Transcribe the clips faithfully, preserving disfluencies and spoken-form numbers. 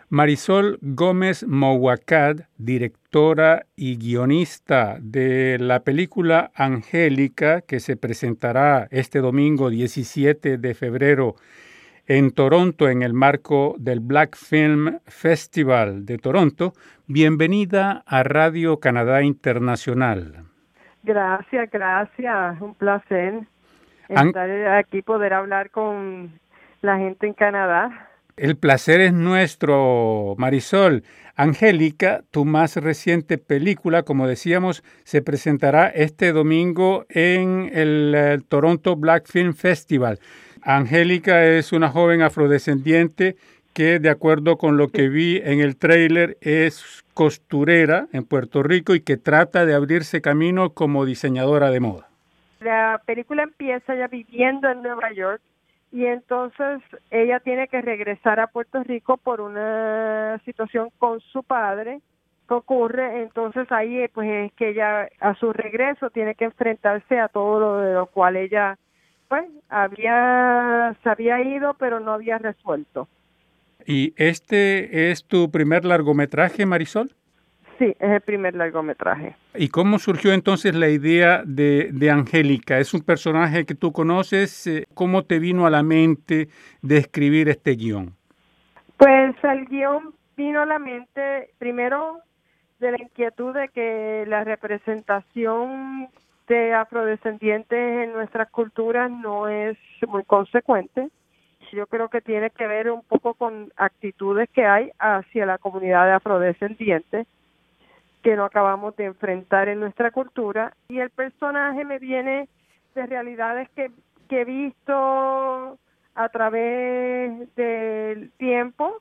Marisol Gómez Mouakad, directora y guionista de la película Angélica, que se presentará este domingo diecisiete de febrero en Toronto en el marco del Black Film Festival de Toronto. Bienvenida a Radio Canadá Internacional. Gracias, gracias. Un placer An- estar aquí, poder hablar con la gente en Canadá. El placer es nuestro, Marisol. Angélica, tu más reciente película, como decíamos, se presentará este domingo en el, el Toronto Black Film Festival. Angélica es una joven afrodescendiente que, de acuerdo con lo que vi en el tráiler, es costurera en Puerto Rico y que trata de abrirse camino como diseñadora de moda. La película empieza ya viviendo en Nueva York y entonces ella tiene que regresar a Puerto Rico por una situación con su padre que ocurre. Entonces ahí pues es que ella a su regreso tiene que enfrentarse a todo lo de lo cual ella pues había se había ido pero no había resuelto. ¿Y este es tu primer largometraje, Marisol? Sí, es el primer largometraje. ¿Y cómo surgió entonces la idea de, de Angélica? ¿Es un personaje que tú conoces? ¿Cómo te vino a la mente de escribir este guión? Pues el guión vino a la mente primero de la inquietud de que la representación de afrodescendientes en nuestras culturas no es muy consecuente. Yo creo que tiene que ver un poco con actitudes que hay hacia la comunidad de afrodescendientes que no acabamos de enfrentar en nuestra cultura, y el personaje me viene de realidades que, que he visto a través del tiempo,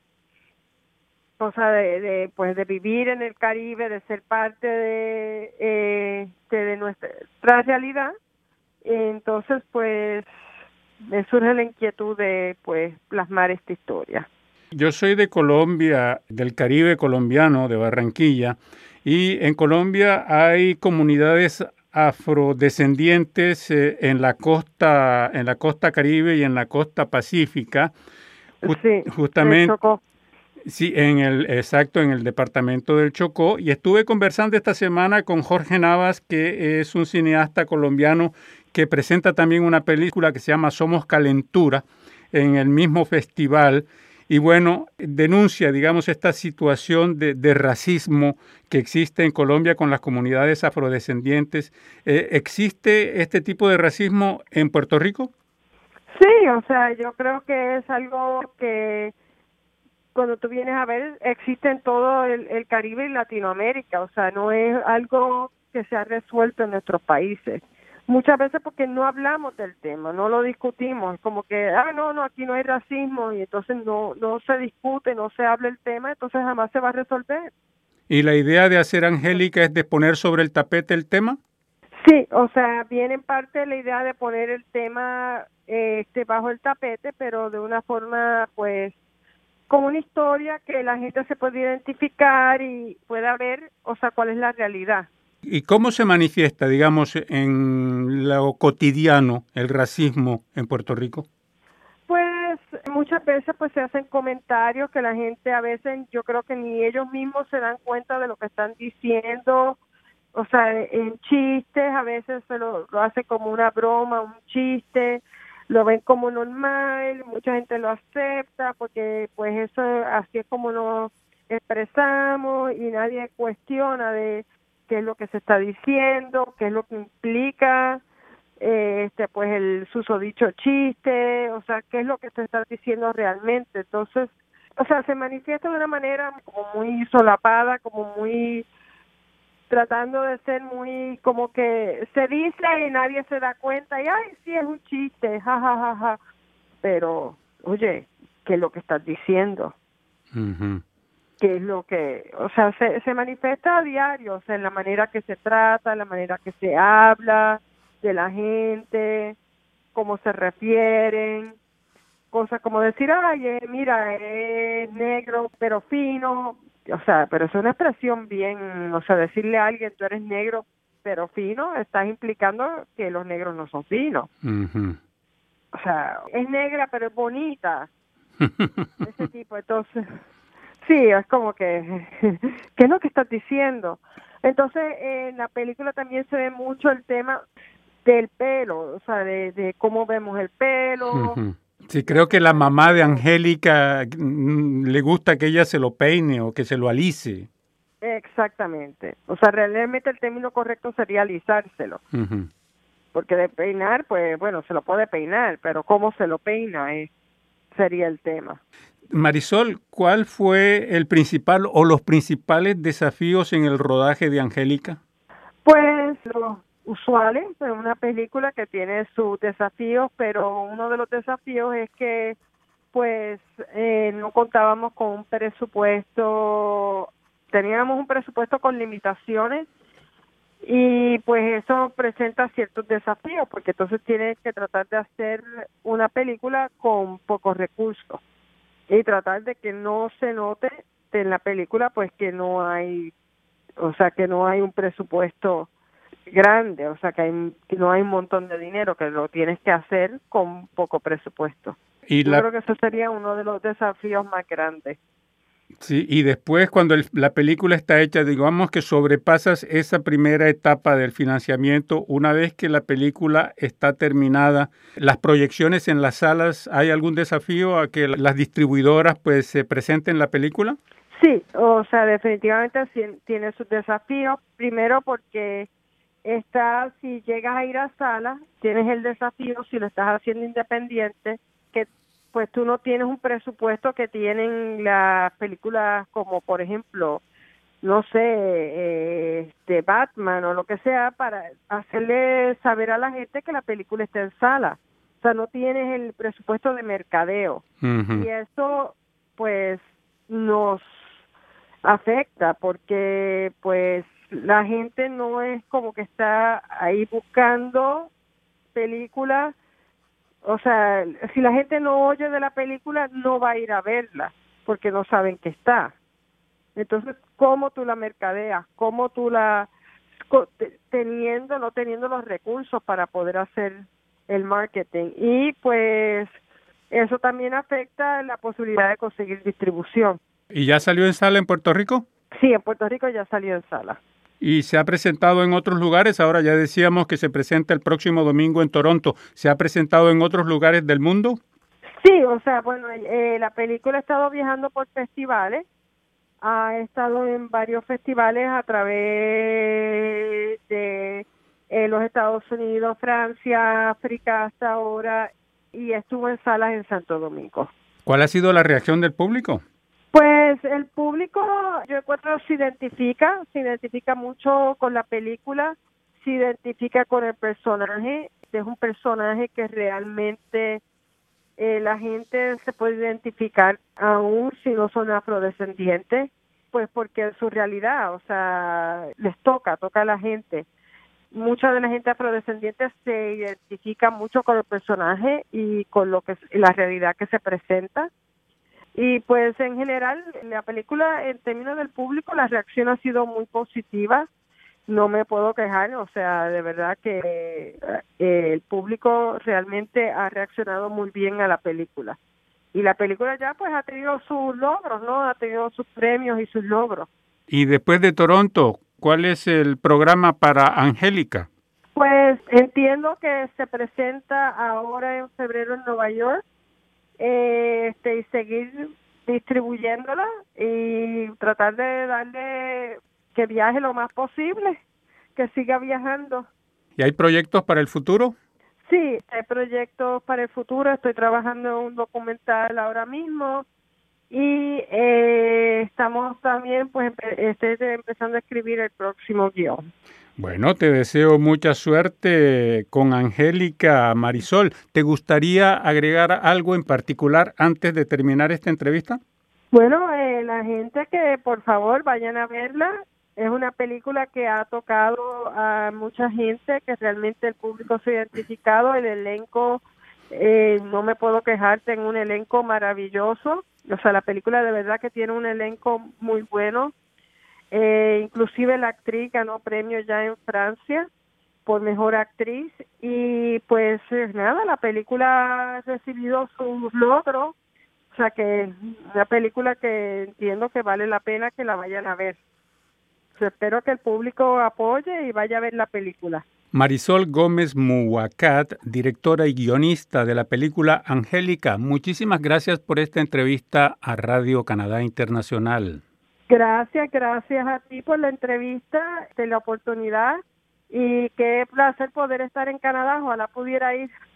o sea, de, de pues de vivir en el Caribe, de ser parte de, eh, de, de nuestra realidad. Entonces, pues, me surge la inquietud de pues plasmar esta historia. Yo soy de Colombia, del Caribe colombiano, de Barranquilla, y en Colombia hay comunidades afrodescendientes eh, en la costa, en la costa Caribe y en la costa Pacífica. Just, sí, justamente, Chocó. Sí, en el exacto, en el departamento del Chocó. Y estuve conversando esta semana con Jorge Navas, que es un cineasta colombiano que presenta también una película que se llama Somos Calentura en el mismo festival. Y bueno, denuncia, digamos, esta situación de, de racismo que existe en Colombia con las comunidades afrodescendientes. Eh, ¿Existe este tipo de racismo en Puerto Rico? Sí, o sea, yo creo que es algo que cuando tú vienes a ver existe en todo el, el Caribe y Latinoamérica. O sea, no es algo que se ha resuelto en nuestros países. Muchas veces porque no hablamos del tema, no lo discutimos, como que, ah, no, no, aquí no hay racismo, y entonces no no se discute, no se habla el tema, entonces jamás se va a resolver. ¿Y la idea de hacer Angélica es de poner sobre el tapete el tema? Sí, o sea, viene en parte la idea de poner el tema eh, este bajo el tapete, pero de una forma, pues, como una historia que la gente se pueda identificar y pueda ver, o sea, cuál es la realidad. ¿Y cómo se manifiesta, digamos, en lo cotidiano el racismo en Puerto Rico? Pues muchas veces pues se hacen comentarios que la gente a veces, yo creo que ni ellos mismos se dan cuenta de lo que están diciendo, o sea, en chistes, a veces se lo, lo hace como una broma, un chiste, lo ven como normal, mucha gente lo acepta porque pues eso así es como nos expresamos y nadie cuestiona de qué es lo que se está diciendo, qué es lo que implica eh, este pues el susodicho chiste, o sea, qué es lo que se está diciendo realmente. Entonces, o sea, se manifiesta de una manera como muy solapada, como muy tratando de ser muy como que se dice y nadie se da cuenta y ay, sí, es un chiste, ja, ja, ja, ja. Pero, oye, ¿qué es lo que estás diciendo? Uh-huh. ¿Qué es lo que, o sea, se, se manifiesta a diario, o sea, en la manera que se trata, en la manera que se habla de la gente, cómo se refieren, cosas como decir, ay, eh, mira, es negro pero fino, o sea, pero es una expresión bien, o sea, decirle a alguien, tú eres negro pero fino, estás implicando que los negros no son finos. Uh-huh. O sea, es negra pero es bonita, ese tipo, entonces... Sí, es como que, ¿qué es lo que estás diciendo? Entonces, en la película también se ve mucho el tema del pelo, o sea, de, de cómo vemos el pelo. Ujú. Sí, creo que la mamá de Angélica mm, le gusta que ella se lo peine o que se lo alice. Exactamente. O sea, realmente el término correcto sería alisárselo. Ujú. Porque de peinar, pues bueno, se lo puede peinar, pero cómo se lo peina es, sería el tema. Marisol, ¿cuál fue el principal o los principales desafíos en el rodaje de Angélica? Pues los usuales de una película que tiene sus desafíos, pero uno de los desafíos es que pues eh, no contábamos con un presupuesto, teníamos un presupuesto con limitaciones y pues eso presenta ciertos desafíos porque entonces tienes que tratar de hacer una película con pocos recursos y tratar de que no se note en la película pues que no hay, o sea, que no hay un presupuesto grande, o sea, que, hay, que no hay un montón de dinero, que lo tienes que hacer con poco presupuesto. Y Yo la, creo que eso sería uno de los desafíos más grandes. sí, y después cuando el- la película está hecha, digamos que sobrepasas esa primera etapa del financiamiento, una vez que la película está terminada, las proyecciones en las salas, ¿hay algún desafío a que las distribuidoras pues se presenten la película? Sí, o sea, definitivamente sí tiene sus desafíos. Primero porque está, si llegas a ir a sala, tienes el desafío, si lo estás haciendo independiente, que pues tú no tienes un presupuesto que tienen las películas como, por ejemplo, no sé, eh, de Batman o lo que sea, para hacerle saber a la gente que la película está en sala. O sea, no tienes el presupuesto de mercadeo. Ujú. Y eso, pues, nos afecta porque, pues, la gente no es como que está ahí buscando películas. O sea, si la gente no oye de la película, no va a ir a verla porque no saben que está. Entonces, ¿cómo tú la mercadeas? ¿Cómo tú la, co- te- teniendo, no teniendo los recursos para poder hacer el marketing? Y pues eso también afecta la posibilidad de conseguir distribución. ¿Y ya salió en sala en Puerto Rico? Sí, en Puerto Rico ya salió en sala. ¿Y se ha presentado en otros lugares? Ahora ya decíamos que se presenta el próximo domingo en Toronto. ¿Se ha presentado en otros lugares del mundo? Sí, o sea, bueno, eh, la película ha estado viajando por festivales, ha estado en varios festivales a través de eh, los Estados Unidos, Francia, África hasta ahora, y estuvo en salas en Santo Domingo. ¿Cuál ha sido la reacción del público? Pues el público, yo encuentro, se identifica, se identifica mucho con la película, se identifica con el personaje, es un personaje que realmente eh, la gente se puede identificar aún si no son afrodescendientes, pues porque es su realidad, o sea, les toca, toca a la gente. Mucha de la gente afrodescendiente se identifica mucho con el personaje y con lo que la realidad que se presenta. Y pues en general, la película, en términos del público, la reacción ha sido muy positiva. No me puedo quejar, o sea, de verdad que eh, el público realmente ha reaccionado muy bien a la película. Y la película ya pues ha tenido sus logros, ¿no? Ha tenido sus premios y sus logros. Y después de Toronto, ¿cuál es el programa para Angélica? Pues entiendo que se presenta ahora en febrero en Nueva York, eh, este, y seguir distribuyéndola y tratar de darle que viaje lo más posible, que siga viajando. ¿Y hay proyectos para el futuro? Sí, hay proyectos para el futuro, estoy trabajando en un documental ahora mismo y eh, estamos también pues empe- estoy empezando a escribir el próximo guión. Bueno, te deseo mucha suerte con Angélica. Marisol, ¿te gustaría agregar algo en particular antes de terminar esta entrevista? Bueno, eh, la gente que por favor vayan a verla. Es una película que ha tocado a mucha gente, que realmente el público se ha identificado. El elenco, eh, no me puedo quejar, tengo un elenco maravilloso. O sea, la película de verdad que tiene un elenco muy bueno. Eh, inclusive la actriz ganó premio ya en Francia por mejor actriz. Y pues eh, nada, la película ha recibido sus logros. O sea que es una película que entiendo que vale la pena que la vayan a ver. O sea, espero que el público apoye y vaya a ver la película. Marisol Gómez Muacat, directora y guionista de la película Angélica, muchísimas gracias por esta entrevista a Radio Canadá Internacional. Gracias, gracias a ti por la entrevista, de la oportunidad, y qué placer poder estar en Canadá. Ojalá pudiera ir